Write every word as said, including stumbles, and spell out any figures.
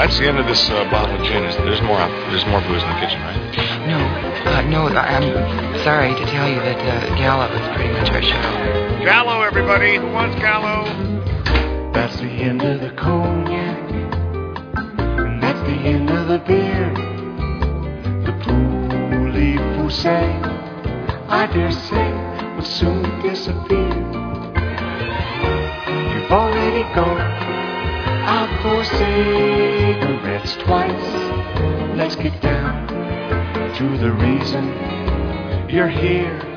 that's the end of this uh, bottle of gin. There's more out. There's more booze in the kitchen, right? No, uh, no, I'm sorry to tell you that uh, Gallo is pretty much our show. Gallo, everybody. Who wants Gallo? That's the end of the cognac. And that's the end of the beer. The Pouilly-Fussé, I dare say, will soon disappear. You've already gone out for cigarettes twice. Let's get down to the reason you're here.